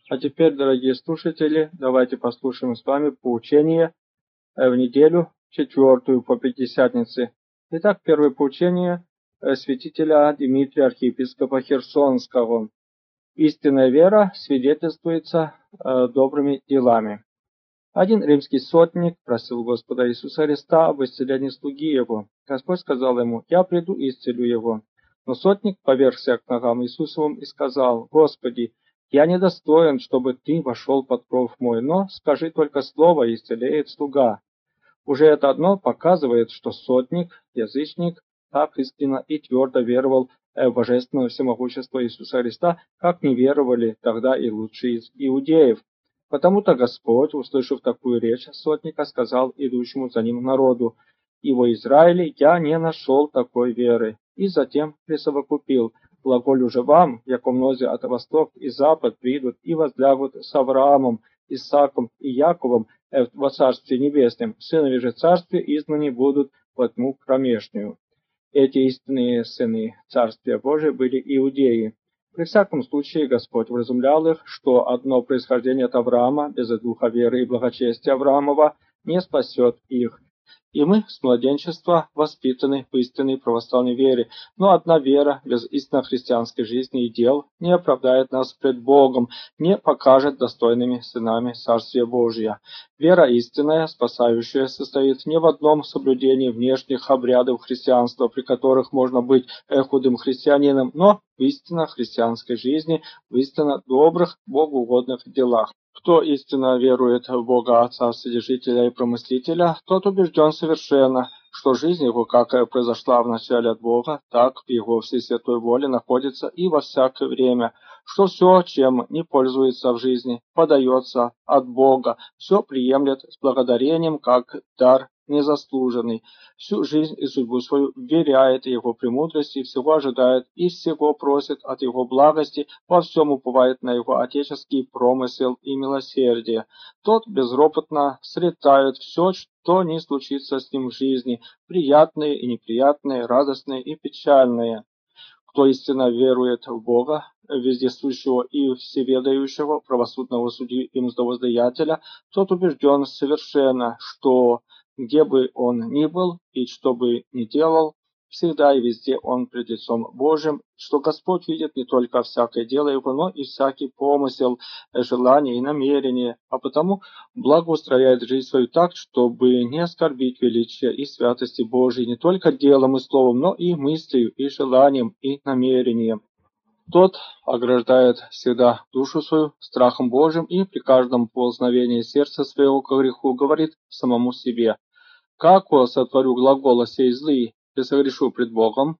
А теперь, дорогие слушатели, давайте послушаем с вами поучение в неделю четвертую по Пятидесятнице. Итак, первое поучение святителя Дмитрия, архиепископа Херсонского. Истинная вера свидетельствуется добрыми делами. Один римский сотник просил Господа Иисуса Христа об исцелении слуги его. Господь сказал ему: «Я приду и исцелю его». Но сотник повергся к ногам Иисусовым и сказал: «Господи, я недостоин, чтобы ты вошел под кров мой, но скажи только слово, и исцелеет слуга». Уже это одно показывает, что сотник, язычник, так истинно и твердо веровал в божественное всемогущество Иисуса Христа, как не веровали тогда и лучшие из иудеев. Потому-то Господь, услышав такую речь сотника, сказал идущему за ним народу: «И во Израиле я не нашел такой веры». И затем присовокупил: «Глаголю же вам, яко мнози от восток и запад придут и возлягут с Авраамом, Исааком и Яковом во Царстве Небесном, сынове же Царствия изгнаны будут во тьму кромешную». Эти истинные сыны Царствия Божия были иудеи. При всяком случае Господь вразумлял их, что одно происхождение от Авраама без духа веры и благочестия Авраамова не спасет их. И мы с младенчества воспитаны в истинной православной вере, но одна вера без истинно христианской жизни и дел не оправдает нас пред Богом, не покажет достойными сынами Царствия Божия. Вера истинная, спасающая, состоит не в одном соблюдении внешних обрядов христианства, при которых можно быть худым христианином, но в истинно христианской жизни, в истинно добрых, богоугодных делах. Кто истинно верует в Бога Отца, Вседержителя и Промыслителя, тот убежден совершенно, что жизнь его, как произошла вначале от Бога, так в его всесвятой воле находится и во всякое время, что все, чем не пользуется в жизни, подается от Бога, все приемлет с благодарением, как дар незаслуженный, всю жизнь и судьбу свою вверяет Его премудрости, всего ожидает и всего просит от Его благости, во всем уповает на Его отеческий промысел и милосердие. Тот безропотно сретает все, что не случится с ним в жизни, приятное и неприятное, радостное и печальное. Кто истинно верует в Бога, вездесущего и всеведающего, правосудного судью и мздовоздаятеля, тот убежден совершенно, что где бы он ни был и что бы ни делал, всегда и везде он пред лицом Божьим, что Господь видит не только всякое дело его, но и всякий помысел, желание и намерение, а потому благоустрояет жизнь свою так, чтобы не оскорбить величие и святости Божьей не только делом и словом, но и мыслью, и желанием, и намерением. Тот ограждает всегда душу свою страхом Божьим и при каждом ползновении сердца своего к греху говорит самому себе: «Како сотворю глагола сей злый, и согрешу пред Богом?»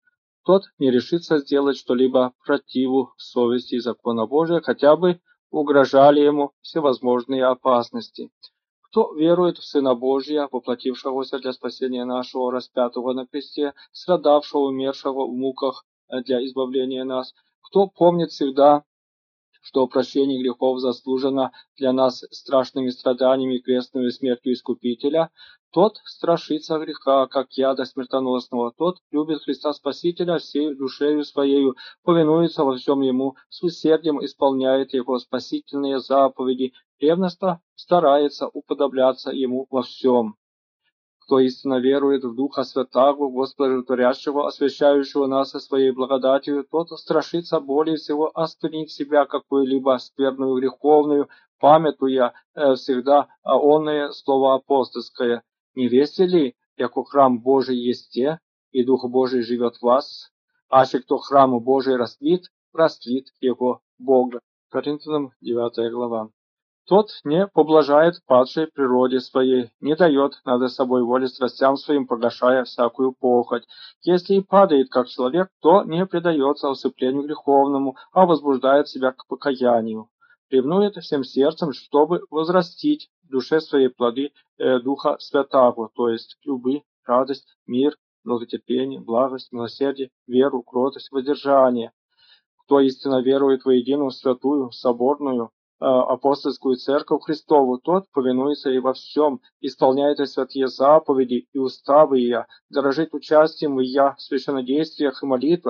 Тот не решится сделать что-либо противу совести и закона Божия, хотя бы угрожали ему всевозможные опасности. Кто верует в Сына Божия, воплотившегося для спасения нашего, распятого на кресте, страдавшего, умершего в муках для избавления нас, кто помнит всегда, что прощение грехов заслужено для нас страшными страданиями и крестной смертью Искупителя, тот страшится греха, как яда смертоносного, тот любит Христа Спасителя всей душею своею, повинуется во всем Ему, с усердием исполняет Его спасительные заповеди, ревностно старается уподобляться Ему во всем. Кто истинно верует в Духа Святаго, Господа Животворящего, освящающего нас со своей благодатью, тот страшится более всего осквернить себя какую-либо скверную греховную, памятуя всегда онное слово апостольское: «Не весть ли, яко храм Божий есте, и Дух Божий живет в вас? Аще кто храму Божий растлит, растлит его Бога». Коринфянам 9 глава. Тот не поблажает падшей природе своей, не дает над собой воли страстям своим, погашая всякую похоть. Если и падает как человек, то не предается усыплению греховному, а возбуждает себя к покаянию. Ревнует всем сердцем, чтобы возрастить в душе своей плоды Духа Святаго, то есть любовь, радость, мир, долготерпение, благость, милосердие, веру, кротость, воздержание. Кто истинно верует во единую святую, соборную, апостольскую церковь Христову, тот повинуется и во всем, исполняет и святые заповеди и уставы ее, дорожит участием ее в священнодействиях и молитвах,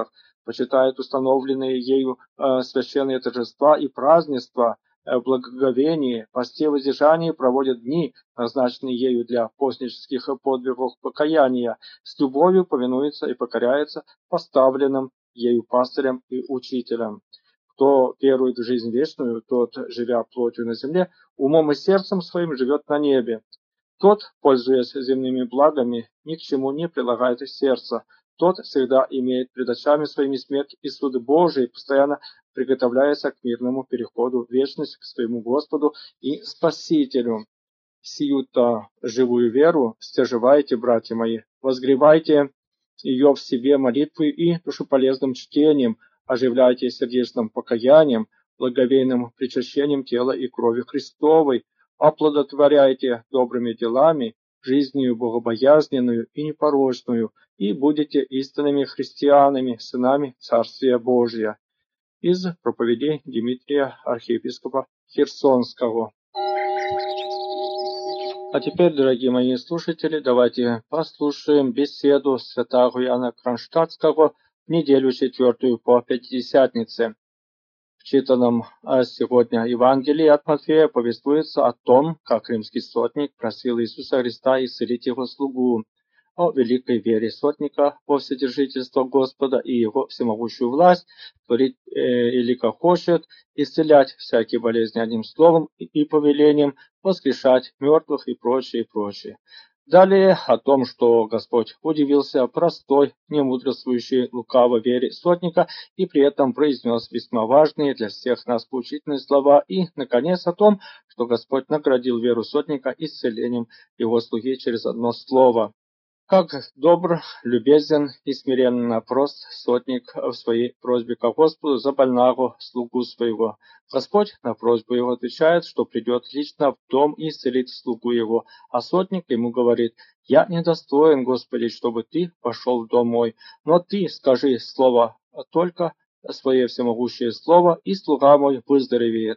почитает установленные ею священные торжества и празднества, в благоговении, посте воздержании проводит дни, назначенные ею для постнических подвигов покаяния, с любовью повинуется и покоряется поставленным ею пастырям и учителям. Кто верует в жизнь вечную, тот, живя плотью на земле, умом и сердцем своим живет на небе. Тот, пользуясь земными благами, ни к чему не прилагает сердца. Тот всегда имеет пред очами своими смерть и суды Божии, постоянно приготовляется к мирному переходу в вечность к своему Господу и Спасителю. Сию-то живую веру стяжевайте, братья мои, возгревайте ее в себе молитвой и душеполезным чтением, оживляйте сердечным покаянием, благовейным причащением тела и крови Христовой, оплодотворяйте добрыми делами, жизнью богобоязненную и непорочную, и будете истинными христианами, сынами Царствия Божия. Из проповедей Дмитрия, архиепископа Херсонского. А теперь, дорогие мои слушатели, давайте послушаем беседу святого Иоанна Кронштадтского в неделю 4 по Пятидесятнице. В читанном сегодня Евангелии от Матфея повествуется о том, как римский сотник просил Иисуса Христа исцелить его слугу, о великой вере сотника во вседержительство Господа и его всемогущую власть творить или как хочет, исцелять всякие болезни одним словом и повелением, воскрешать мертвых и прочее, и прочее. Далее о том, что Господь удивился простой, немудрствующей лукавой вере сотника и при этом произнес весьма важные для всех нас поучительные слова. И, наконец, о том, что Господь наградил веру сотника исцелением его слуги через одно слово. Как добр, любезен и смиренно прост сотник в своей просьбе ко Господу за больного слугу своего. Господь на просьбу его отвечает, что придет лично в дом и исцелит слугу его, а сотник ему говорит: «Я недостоин, Господи, чтобы ты пошел в дом мой, но ты скажи слово, только свое всемогущее слово, и слуга мой выздоровеет».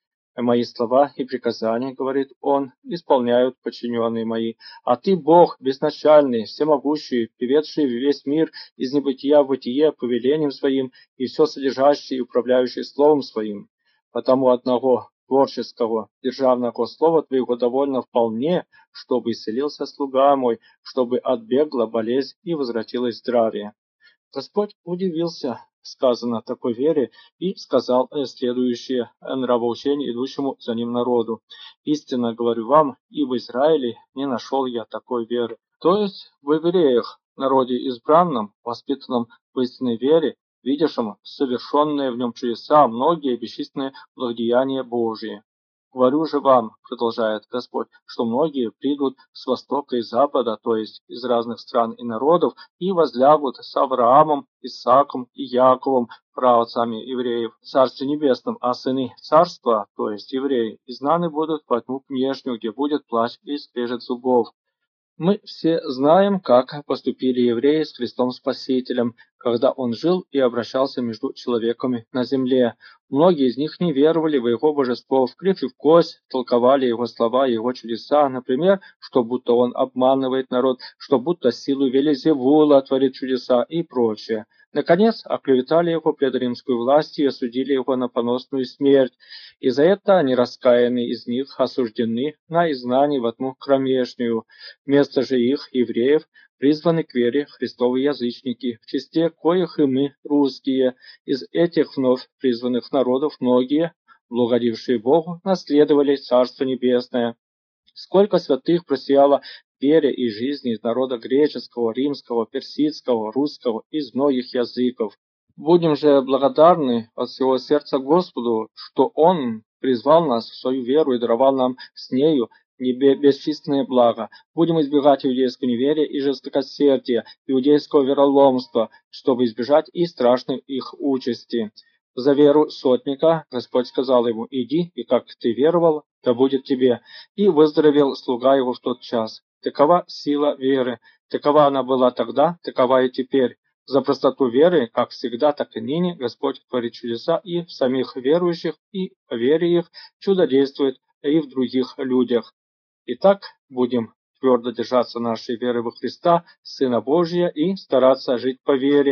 Мои слова и приказания, говорит он, исполняют подчиненные мои. А ты, Бог, безначальный, всемогущий, приведший весь мир из небытия в бытие повелением своим и все содержащий и управляющий словом своим. Потому одного творческого, державного слова твоего довольно вполне, чтобы исцелился слуга мой, чтобы отбегла болезнь и возвратилось здравие. Господь удивился, сказано, такой вере, и сказал следующее нравоучение идущему за ним народу. «Истинно говорю вам, и в Израиле не нашел я такой веры». То есть в евреях, народе избранном, воспитанном в истинной вере, видящем совершенные в нем чудеса, многие бесчисленные благодеяния Божии. «Говорю же вам, — продолжает Господь, — что многие придут с востока и запада, то есть из разных стран и народов, и возлягут с Авраамом, Исааком и Яковом, праотцами евреев, в Царстве Небесном, а сыны Царства, то есть евреи, изгнаны будут во тьму внешнюю, где будет плач и скрежет зубов». Мы все знаем, как поступили евреи с Христом Спасителем, когда Он жил и обращался между человеками на земле. Многие из них не веровали в Его божество, в кривь и в кость толковали Его слова и Его чудеса, например, что будто Он обманывает народ, что будто силу Вельзевула творит чудеса и прочее. Наконец, оклеветали Его пред римской властью и осудили Его на поносную смерть. И за это они, раскаянные из них, осуждены на изгнание во тьму кромешнюю. Вместо же их, евреев, призваны к вере Христовы язычники, в числе коих и мы, русские. Из этих вновь призванных народов многие, благодившие Богу, наследовали Царство Небесное. Сколько святых просияло в вере и жизни из народа греческого, римского, персидского, русского, из многих языков. Будем же благодарны от всего сердца Господу, что Он призвал нас в свою веру и даровал нам с нею бесчисленное благо. Будем избегать иудейского неверия и жестокосердия, иудейского вероломства, чтобы избежать и страшной их участи. За веру сотника Господь сказал ему: «Иди, и как ты веровал, да будет тебе». И выздоровел слуга его в тот час. Такова сила веры. Такова она была тогда, такова и теперь. За простоту веры, как всегда, так и ныне, Господь творит чудеса и в самих верующих, и по вере их чудодействует и в других людях. Итак, будем твердо держаться нашей веры во Христа, Сына Божия, и стараться жить по вере,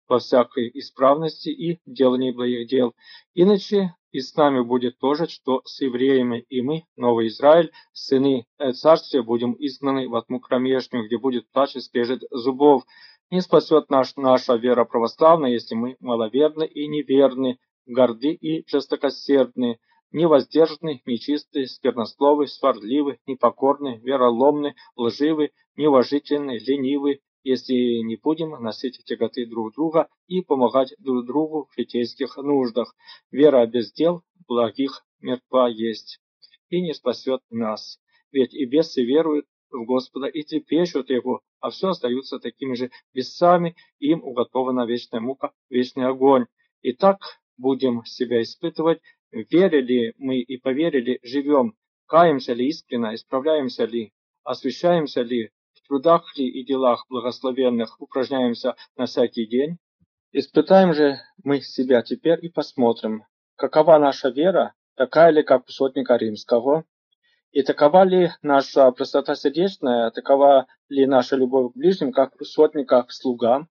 во всякой исправности и делании благих дел. Иначе и с нами будет то же, что с евреями, и мы, новый Израиль, сыны царствия, будем изгнаны во тьму кромешнюю, где будет плач и скрежет зубов. Не спасет наша вера православная, если мы маловерны и неверны, горды и жестокосердны, невоздержанный, нечистый, сквернословый, сварливый, непокорный, вероломный, лживый, неуважительный, ленивый, если не будем носить тяготы друг друга и помогать друг другу в житейских нуждах. Вера без дел благих мертва есть и не спасет нас. Ведь и бесы веруют в Господа и трепещут Его, а все остаются такими же бесами, им уготована вечная мука, вечный огонь. Итак, будем себя испытывать, верили мы и поверили, живем, каемся ли искренно, исправляемся ли, освящаемся ли, в трудах ли и делах благословенных упражняемся на всякий день. Испытаем же мы себя теперь и посмотрим, какова наша вера, такая ли, как у сотника римского, и такова ли наша простота сердечная, такова ли наша любовь к ближним, как у сотника к слугам.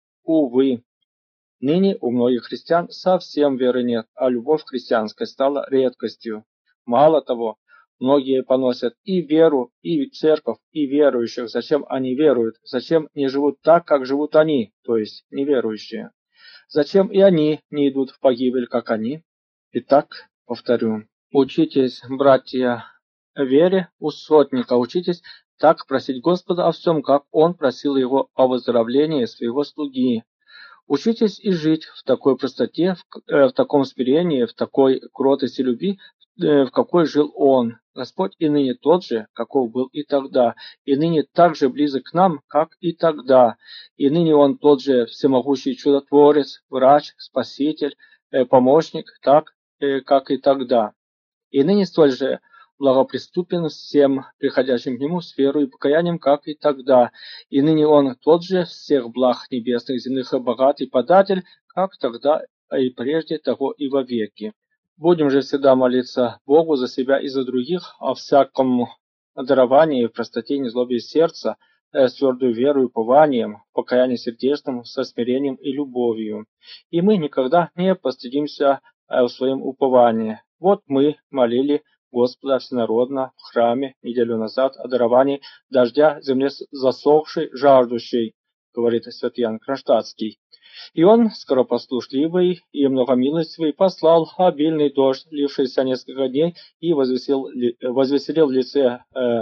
Увы, ныне у многих христиан совсем веры нет, а любовь христианская стала редкостью. Мало того, многие поносят и веру, и церковь, и верующих. Зачем они веруют? Зачем не живут так, как живут они, то есть неверующие? Зачем и они не идут в погибель, как они? Итак, повторю, учитесь, братья, вере у сотника, учитесь так просить Господа о всем, как он просил его о выздоровлении своего слуги. Учитесь и жить в такой простоте, в таком смирении, в такой кротости любви, в какой жил Он. Господь и ныне тот же, каков был и тогда, и ныне так же близок к нам, как и тогда. И ныне Он тот же всемогущий чудотворец, врач, спаситель, помощник, так, как и тогда. И ныне столь же благоприступен всем приходящим к Нему с верой и покаянием, как и тогда. И ныне Он тот же всех благ небесных, земных и богатый податель, как тогда и прежде того и вовеки. Будем же всегда молиться Богу за себя и за других, о всяком даровании, в простоте и незлобе сердца, с твердой верой и упованием, покаянием сердечным, со смирением и любовью. И мы никогда не постыдимся в своем уповании. Вот мы молили Господа всенародно в храме неделю назад о даровании дождя земле засохшей, жаждущей, говорит святый Иоанн Кронштадтский. И он, скоропослушливый и многомилостивый, послал обильный дождь, лившийся несколько дней, и возвеселил лице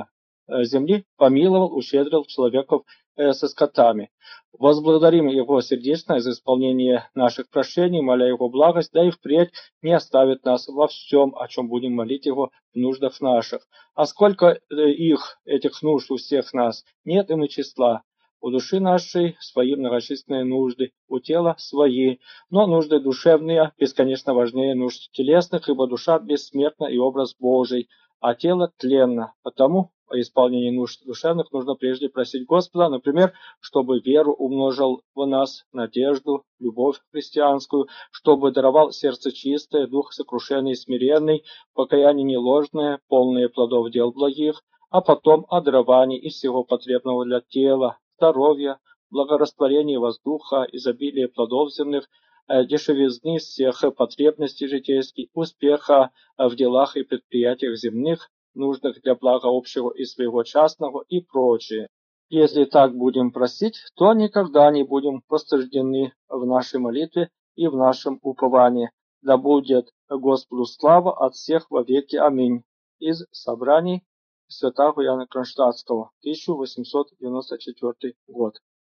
земли, помиловал, ущедрил человеков со скотами. Возблагодарим Его сердечно за исполнение наших прошений, моля Его благость, да и впредь не оставит нас во всем, о чем будем молить Его в нуждах наших. А сколько этих нужд у всех нас, нет им и числа. У души нашей свои многочисленные нужды, у тела свои, но нужды душевные бесконечно важнее нужд телесных, ибо душа бессмертна и образ Божий, а тело тленно. Потому о исполнении нужд душевных нужно прежде просить Господа, например, чтобы веру умножил в нас, надежду, любовь христианскую, чтобы даровал сердце чистое, дух сокрушенный и смиренный, покаяние неложное, полное плодов дел благих, а потом о даровании и всего потребного для тела, здоровья, благорастворения воздуха, изобилия плодов земных, дешевизны всех потребностей житейских, успеха в делах и предприятиях земных, нуждах для блага общего и своего частного и прочее. Если так будем просить, то никогда не будем постыждены в нашей молитве и в нашем уповании. Да будет Господу слава от всех во веки. Аминь. Из собраний святого Иоанна Кронштадтского, 1894 год.